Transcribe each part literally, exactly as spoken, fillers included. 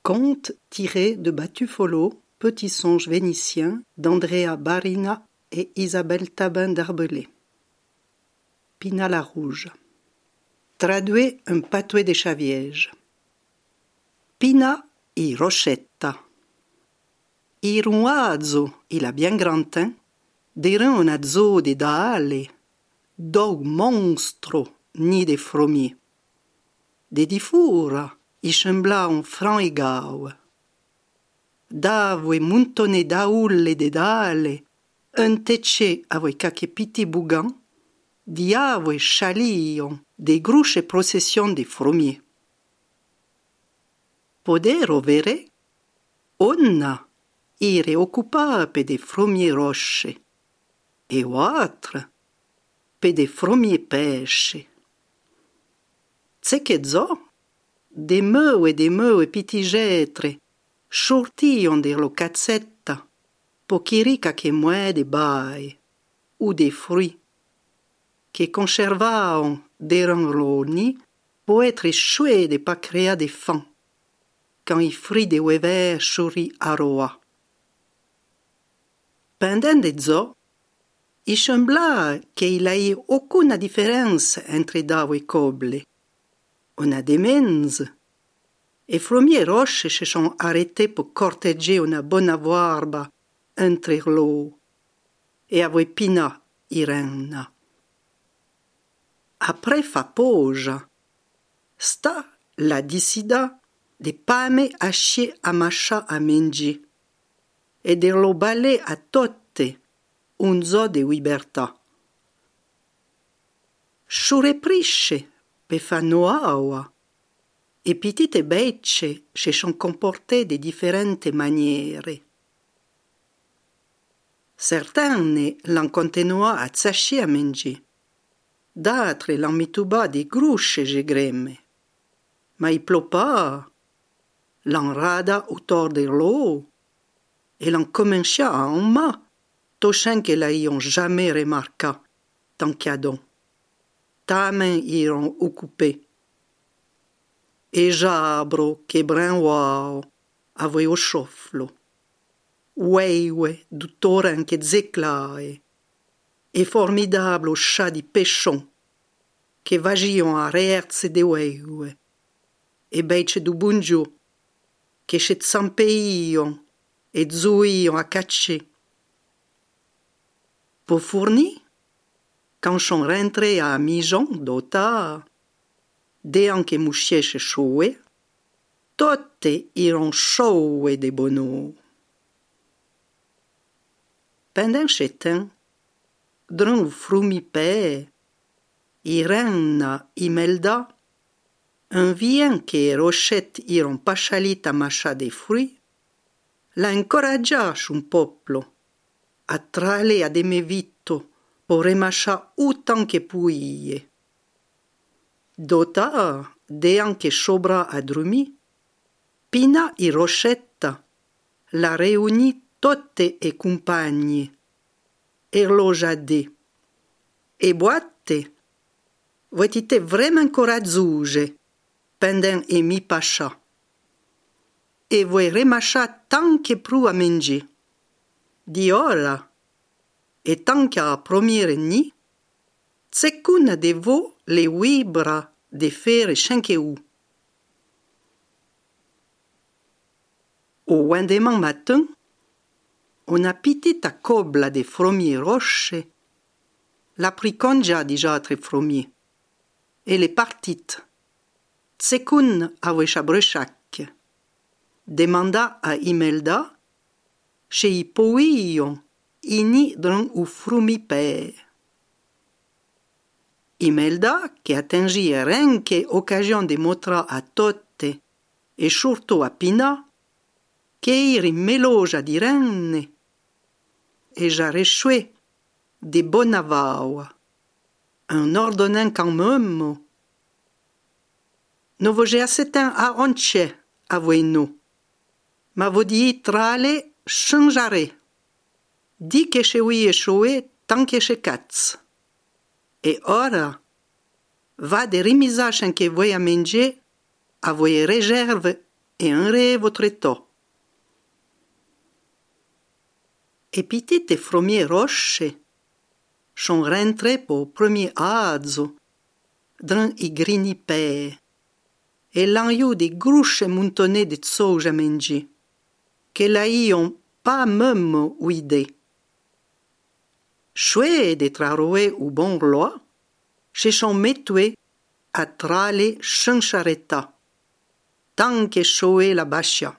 Conte tiré de Batufolo, Petit songe vénitien d'Andrea Barina et Isabelle Tabin d'Arbelé. Pina la Rouge. Traduit un patué de Chaviège. Pina i Rochetta. Ir un oiseau, il a bien grand teint, d'era un azzo de daale, dog monstro, ni de fromier. De di fura, i sembla un fran e gau. Davoi montone daulle de dale, un tece avoi cache piti bougan, diavoi chalion de gruche procession de fromier. Podero vere? Onna ire occupape de fromier roche, e oatra pe de fromier pesce. Tse zo, de meu e de meu e pitigetre, sortion de lo cazzetta, pochirica che mue de bai, ou de fruits, che conservaon deran roni, po etre choué de pa crea de fan, quand i fruits de wever chouri a roa. Pendant de zo, i sembla che il ai aucuna differenza entre davo e coble. Una demenze. E fromier roche se sont arrêtés pour cortéger una bona voarba entre lo e avoi pina irenna. Après fa poja, sta la dicida de pame ascie a mascia a mengi e de lo balè a totte un zo de libertà. Sciure prisce pe fa noaua e petite becce se son comportées de differenti maniere. Certaine l'han continua a tsasci a mengi, d'altre l'han mituba de gruche e gremme, ma i plopa, l'han rada autor de l'eau e l'han comencia a un ma, tochin che la ion jamais remarca, tant qu'adon. Tamen iron occupé. E jabro che brin wow avoi o scioflo. Ueiue dottore anche zeclae. E formidablo scia di pescion che vagion a reerze de ueiue. E beice du bungiu che se zampeion e zuion a cacce. Po fourni? Quand son rentré à mijon dota, de anche musciesce choué, totte iron choué de bono. Pendant chetin, dran frumi pe, Irenna Imelda, un vien che rochette iron pascialita mascia de fruits, la incoraggiasce un popolo a trale a de me vitto po remascia utan che puie. Dota, de anche sobra a drumi, Pina i Rochetta la reuni totte e compagni, e lo jadè. E boatte, votite vremen corazzuge, pendant e mi pascia. E voi remascia tan che pru a mengi. Di ora, e tanque a promiere ni, tsecuna de vo le wibra de fere chenke ou. Au wendeman matin, on a pitita cobla de fromier roche, la pricongia di jatre fromier, e le partit. Tsecun avoi brechac, demanda a Imelda, che i pouion ini dran u frumi pe. Imelda, che attingi renche occasion de motra a totte e surtout a Pina, che iri meloja di renne, e ja rechoué de bona vaua, un ordonen quand même. No voge assetin a once a voi no, ma vodi trale changiare. Di che che ui e choé tant che che cats. E ora, va de rimisacen che voi a menge a voi reserve et un ré votre to. E pitite fromie roche, son rentré po premier azo, dran i grini pe, e l'an iu de gruche montonne de soja mengi, que la ion pas même ouide. Choué de traroe ou bon roi, chez son metoué a trale chanchareta, tant que choué la bachia.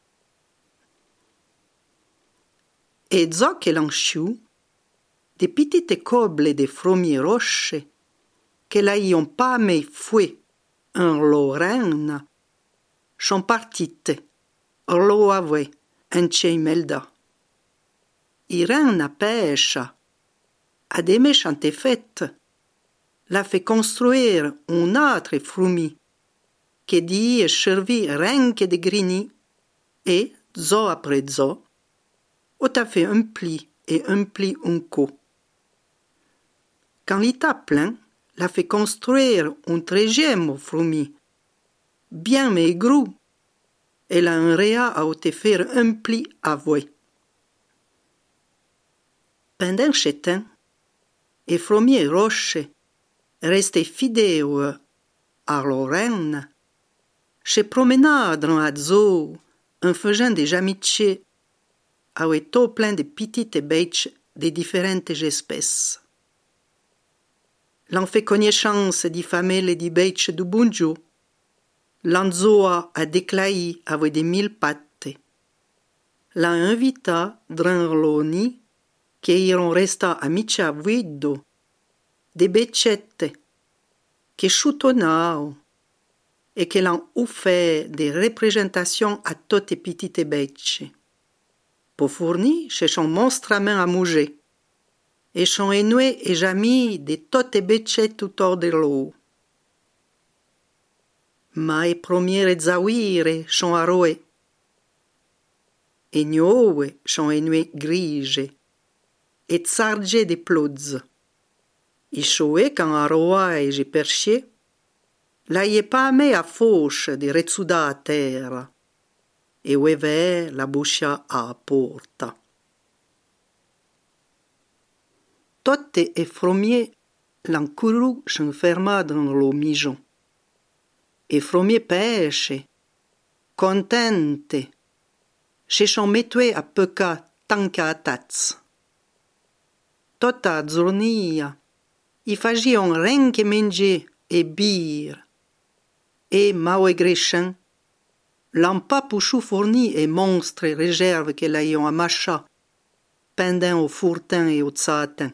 E zo che l'an chiu, de petite coble de fromie roche, que la ion pas me foué un lorraine, son partite, lo avoué, un melda. I reine pêcha, a des méchantes fêtes, l'a fait construire un autre frumi, que dit servi rien que de grini, et, zo après zo, on a fait un pli et un pli un co. Quand l'état plein, l'a fait construire un treizième frumi, bien maigre, et l'a un réa a ôté faire un pli avoué. Pendant ce temps, et fromie roche, resté fidèle à Lorraine, se promena dans la zoo en faisant des amitiés avec tout plein de petites bêtes de différentes espèces. L'en fait connaissance des familles de bêtes du Bunju, l'anzoa a déclaï avec des mille pattes. L'a invita dans l'oni, che iron resta amici a guido, de beccette, che choutonao, et que l'on a fait des représentations à toutes les petites bêtes. Pour fournir, chez son monstre à main à mouger, et son enoué et jamais de toutes les bêtes autour de l'eau. Ma e premiere zawire son aroe, e gnoue son enoué grige, et tsarge de plods. I choue quand aroa e j'ai perché, la y est pas me a fauche de rezzuda a terra, e ueve la boucha a porta. Totte e fromie l'encouru s'enferma dans lo mijon. E fromie pêche, contente, se son metue a peca tanca a taz. Tota a zornia, i fagion ren che menge e bir, e mau e grechin, l'an pas pouchou fourni e monstre réserve que l'ayons a macha, pendant au fourtin et au tsatin.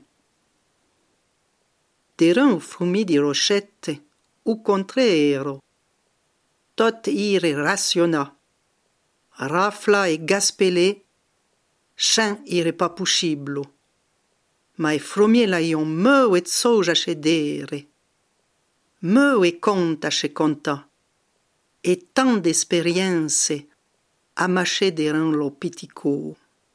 Deran au frumi di rochette, ou contraire, tot ire rationa, rafla e gaspele, chin ire pas possible. Ma e fromie l'ayons meu et soja cedere, meu e conta che conta, et tant d'expérience à mâcher deran lo pitico.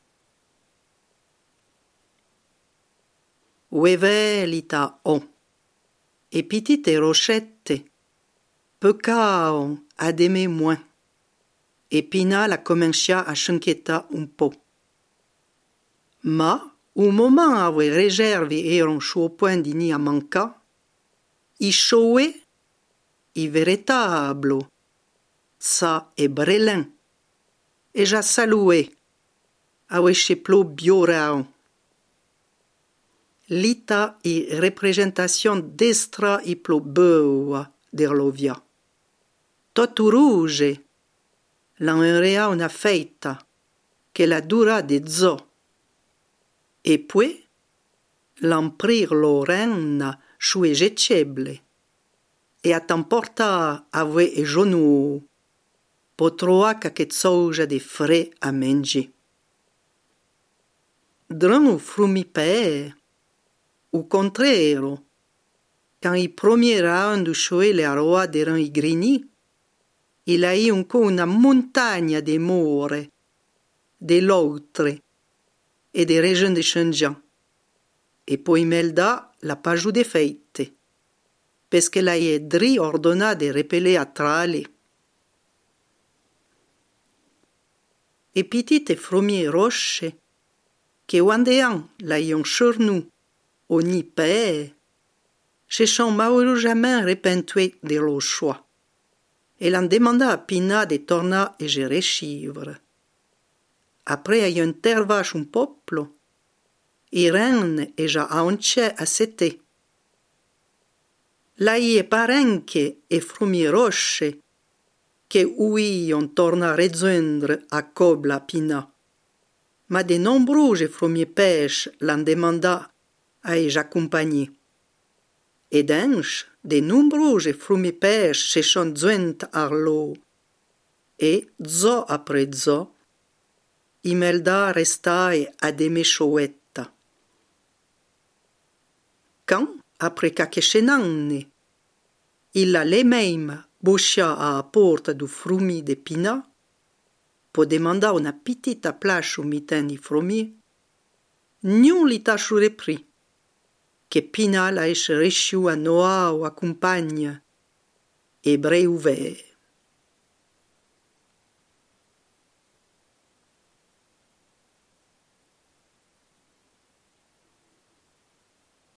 Ueve lita on, et petite rochette, pecao a d'aimer moins, et Pina la comencia a s'inquieta un po. Ma, au moment avui réserve eron au point d'ini a manca, i choué, i véritable, ça e brelin, e ja salué, avui che plo biorao. Lita i representation destra i plo beua der lovia. Totu rouge, l'enrea una feita, che la dura de zo. E poi, l'amprir Lorraine chue geceble, e a t'emporta avue e genou, potroa caquet soja de frais a mengi. Dran o frumi pe, au contraire, quand i premier round chue le aroa deran i grini, il a eu unco una montagna de more, de l'autre, e de régions de Shenzhen. E poi Melda la pas giù de feite, parce que la e dri ordonna de repeler a trale. e petite fromie roche, que wandean la yon chornou, au ni pae, che chan maouroujamin repentue de lo choix. Et l'en demanda a Pina de torna e gere chivre. Après a yon tervache un poplo, i ren e ja aonche a sete. La i e parenche e frumi roche, che ui on torna rezoendre a cobla Pina. Ma de nombreux frumi pêche l'en demanda a e ja compagnie. E dench, de nombreux frumi pêche se chan zuent ar lo. E, zo apre zo, Imelda restai a de mechouetta. Quand, après quelques anni, il a les mêmes boucha à la porte du frumi de Pina, pour demander una petite place au mitin di frumi, non li t'a repris, que Pina la esce resciu a noa o a compagna, e breu ouvert.